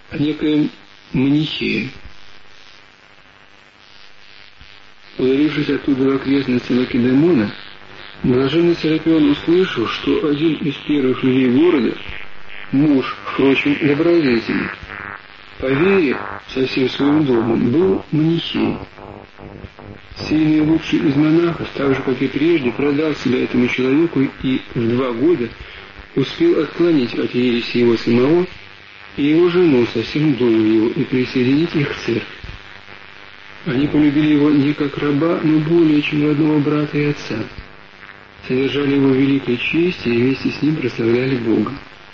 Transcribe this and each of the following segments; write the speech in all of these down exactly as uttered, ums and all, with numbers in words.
о некоем Манихее. Удалившись оттуда в окрестности Лакедемона, блаженный Серапион услышал, что один из первых людей города, муж, впрочем, добродетельный, по вере со всем своим домом, был Манихей. Сей наилучший из монахов, так же, как и прежде, продал себя этому человеку и в два года успел отклонить от ереси его самого и его жену со всем домом его и присоединить их к церкви. Они полюбили его не как раба, но более, чем родного брата и отца, содержали его в великой чести и вместе с ним прославляли Бога.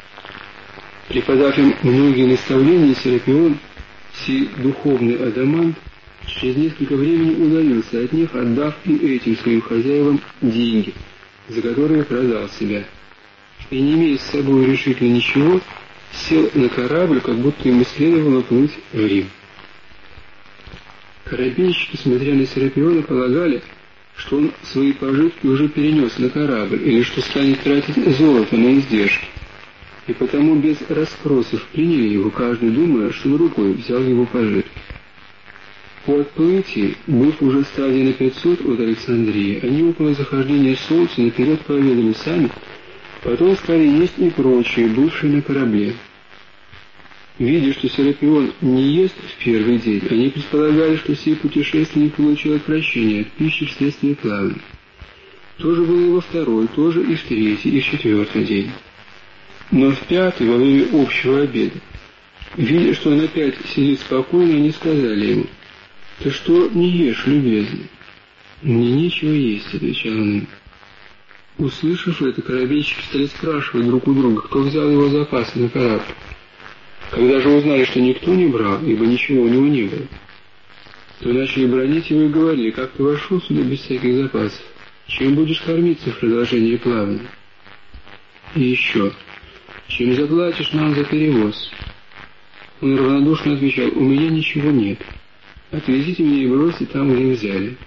Преподав им многие наставления, Серапион, сей духовный адамант, через несколько времени удалился от них, отдав и этим своим хозяевам деньги, за которые продал себя, и, не имея с собой решительно ничего, сел на корабль, как будто ему следовало плыть в Рим. Корабельщики, смотря на Серапиона, полагали, что он свои пожитки уже перенес на корабль, или что станет тратить золото на издержки, и потому без расспросов приняли его, каждый думая, что на рукой взял его пожитки. По отплытии, быв уже стадии на пятьсот от Александрии, они около захождения солнца наперед поведали сами, потом стали есть и прочие, бывшие на корабле. Видя, что Серапион не ест в первый день, они предполагали, что сей путешественник получил отвращение от пищи вследствие плавания. То же было и во второй, тоже и в третий, и в четвертый день. Но в пятый, во время общего обеда, видя, что он опять сидит спокойно, они сказали ему: «Ты что не ешь, любезный?» «Мне нечего есть», — отвечал он им. Услышав это, корабельщики стали спрашивать друг у друга, кто взял его запасы на корабль. Когда же узнали, что никто не брал, ибо ничего у него не было, то начали бранить его и говорили: «Как ты вошел сюда без всяких запасов? Чем будешь кормиться в продолжении плавания? И еще, чем заплатишь нам за перевоз?» Он равнодушно отвечал: «У меня ничего нет. Отвезите меня и бросьте там, где взяли».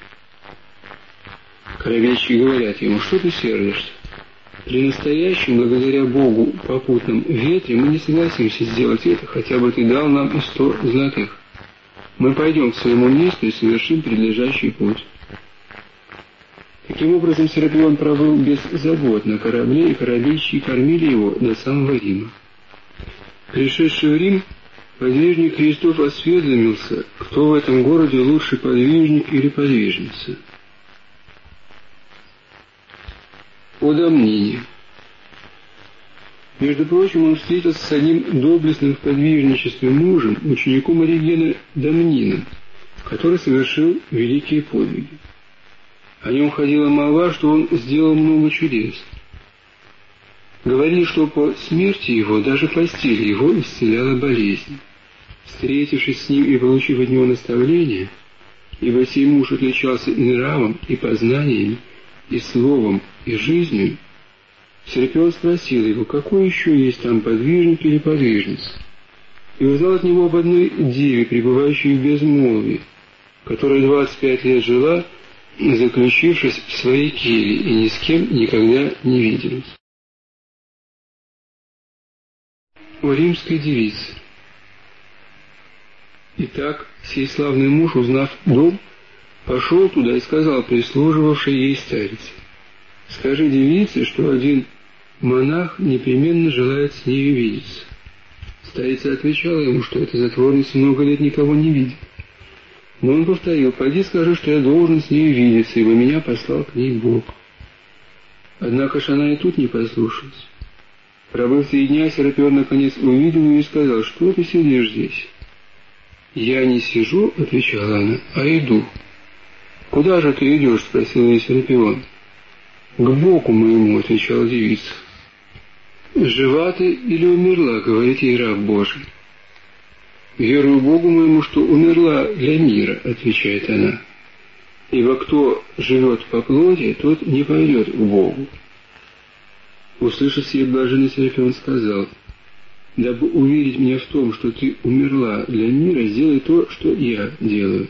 Корабельщики говорят ему: «Что ты сердишься? При настоящем, благодаря Богу, попутном ветре мы не согласимся сделать это, хотя бы ты дал нам и сто золотых. Мы пойдем к своему месту и совершим предлежащий путь». Таким образом, Серапион пробыл без забот на корабле, и корабельщики кормили его до самого Рима. Пришедший в Рим, подвижник Христов осведомился, кто в этом городе лучший подвижник или подвижница. О Дамнине. Между прочим, он встретился с одним доблестным в подвижничестве мужем, учеником Оригена Дамнином, который совершил великие подвиги. О нем ходила молва, что он сделал много чудес. Говорили, что по смерти его даже постель его исцеляла болезнь. Встретившись с ним и получив от него наставление, ибо сей муж отличался и нравом, и познаниями, и словом, и жизнью, Серапион спросил его, какой еще есть там подвижник или подвижница, и узнал от него об одной деве, пребывающей в безмолвии, которая двадцать пять лет жила, заключившись в своей келье, и ни с кем никогда не виделась. О римской девице. Итак, сей славный муж, узнав дом, пошел туда и сказал прислуживавшей ей старице: «Скажи девице, что один монах непременно желает с нею видеться». Старица отвечала ему, что эта затворница много лет никого не видит. Но он повторил: «Пойди скажи, что я должен с нею видеться, ибо меня послал к ней Бог». Однако ж она и тут не послушалась. Пробыв три дня, Серапион наконец увидел ее и сказал: «Что ты сидишь здесь?» «Я не сижу, — отвечала она, — а иду». «Куда же ты идешь?» — спросил ее Серапион. «К Богу моему, — отвечала девица». «Жива ты или умерла?» — говорит ей раб Божий. «Верую Богу моему, что умерла для мира», — отвечает она. «Ибо кто живет по плоти, тот не пойдет к Богу». Услышав сие, блаженный Серапион сказал: «Дабы уверить меня в том, что ты умерла для мира, сделай то, что я делаю».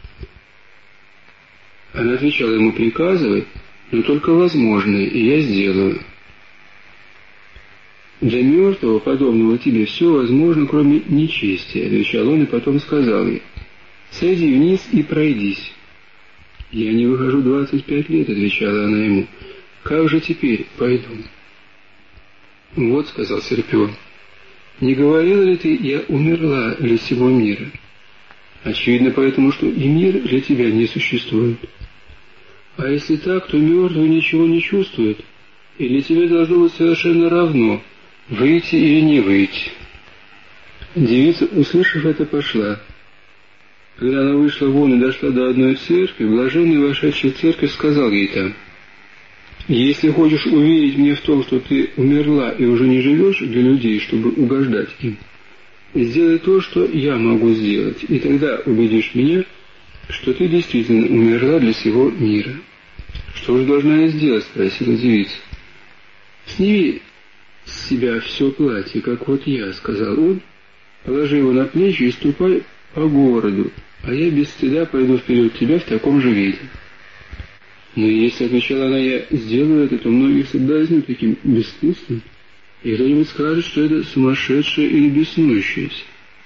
Она отвечала ему: «Приказывай, но только возможное, и я сделаю». «Для мертвого, подобного тебе, все возможно, кроме нечестия», — отвечал он, и потом сказал ей: «Сойди вниз и пройдись». «Я не выхожу двадцать пять лет», — отвечала она ему. «Как же теперь пойду?» «Вот», — сказал Серпион, — «не говорила ли ты, я умерла для всего мира? Очевидно поэтому, что и мир для тебя не существует. А если так, то мертвый ничего не чувствует, и для тебя должно быть совершенно равно, выйти или не выйти». Девица, услышав это, пошла. Когда она вышла вон и дошла до одной церкви, блаженный, вошедший в церковь, сказал ей там: «Если хочешь уверить мне в том, что ты умерла и уже не живешь для людей, чтобы угождать им, сделай то, что я могу сделать, и тогда убедишь меня, что ты действительно умерла для всего мира». «Что же должна я сделать?» — спросила девица. «Сними с себя все платье, как вот я», — сказал он, — «положи его на плечи и ступай по городу, а я без стыда пойду вперед тебя в таком же виде». «Но если, — отвечала она, — я сделаю это, то многих соблазню таким бесстыдством, и кто-нибудь скажет, что это сумасшедшее или беснующееся».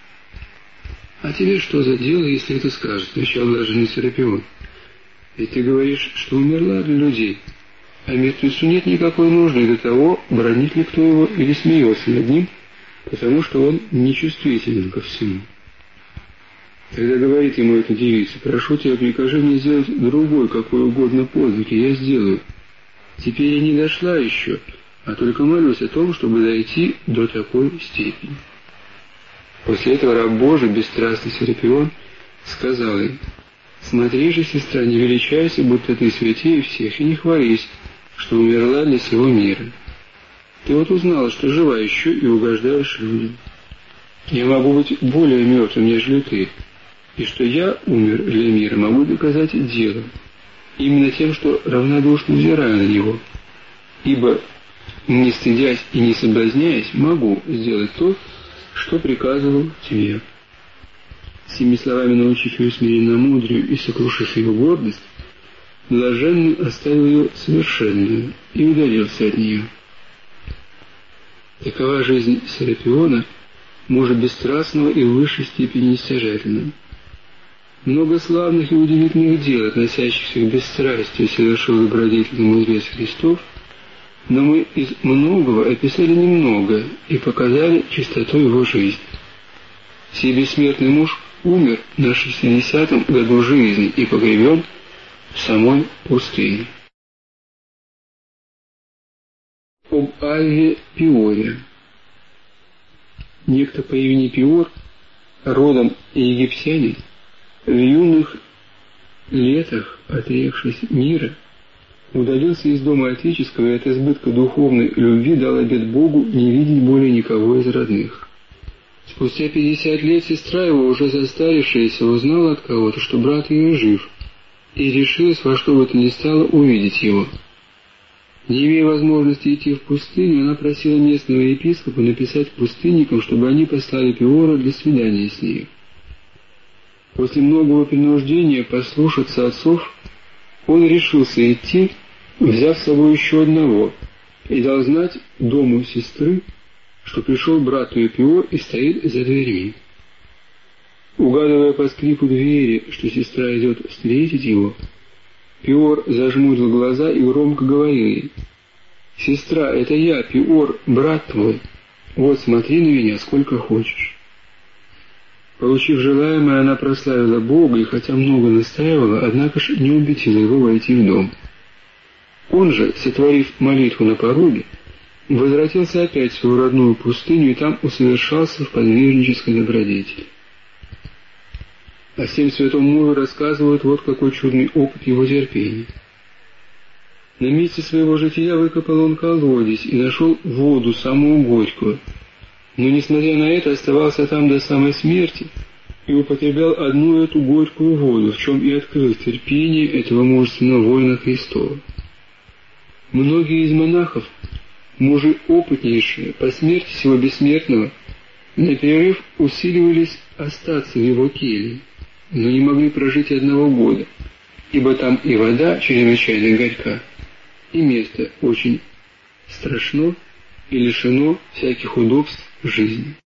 «А тебе что за дело, если это скажет?» — отвечал блаженный Серапион. «Ведь ты говоришь, что умерла для людей, а мертвецу нет никакой нужды до того, бранит ли кто его или смеется над ним, потому что он нечувствителен ко всему». Тогда говорит ему эта девица: «Прошу тебя, прикажи мне сделать другой, какой угодно подвиг, и я сделаю. Теперь я не дошла еще, а только молюсь о том, чтобы дойти до такой степени». После этого раб Божий, бесстрастный Серапион, сказал ей: «Смотри же, сестра, не величайся, будто ты святее всех, и не хвались, что умерла для всего мира. Ты вот узнала, что жива еще и угождаешь людям. Я могу быть более мертвым, нежели ты, и что я умер для мира, могу доказать делом, именно тем, что равнодушно взираю на него, ибо, не стыдясь и не соблазняясь, могу сделать то, что приказывал тебе». Сими словами, научив ее смиренномудрию и сокрушив ее гордость, блаженный оставил ее совершенную и удалился от нее. Такова жизнь Серапиона, мужа бесстрастного и в высшей степени нестяжательного. Много славных и удивительных дел, относящихся к бесстрастию, совершил добродетельный мудрец Христов, но мы из многого описали немного и показали чистоту его жизни. Сей бессмертный муж умер на шестидесятом году жизни и погребен в самой пустыне. Об Альве Пиоре. Некто по имени Пиор, родом египтянин, в юных летах, отрекшись мира, удалился из дома отеческого и от избытка духовной любви дал обет Богу не видеть более никого из родных. Спустя пятьдесят лет сестра его, уже состарившаяся, узнала от кого-то, что брат ее жив, и решилась во что бы то ни стало увидеть его. Не имея возможности идти в пустыню, она просила местного епископа написать пустынникам, чтобы они послали Пиора для свидания с ней. После многого принуждения послушаться отцов, он решился идти, взяв с собой еще одного, и дал знать дому сестры, что пришел брат ее Пиор и стоит за дверьми. Угадывая по скрипу двери, что сестра идет встретить его, Пиор зажмурил глаза и громко говорил ей: «Сестра, это я, Пиор, брат твой. Вот, смотри на меня сколько хочешь». Получив желаемое, она прославила Бога и, хотя много настаивала, однако же не убедила его войти в дом. Он же, сотворив молитву на пороге, возвратился опять в свою родную пустыню и там усовершался в подвижнической добродетели. О всем святом мужу рассказывают вот какой чудный опыт его терпения. На месте своего жития выкопал он колодец и нашел воду самую горькую, но, несмотря на это, оставался там до самой смерти и употреблял одну эту горькую воду, в чем и открыл терпение этого мужественного воина Христова. Многие из монахов, мужи опытнейшие, по смерти сего бессмертного, на перерыв усиливались остаться в его келье, но не могли прожить одного года, ибо там и вода чрезвычайно горька, и место очень страшно, и лишено всяких удобств жизни.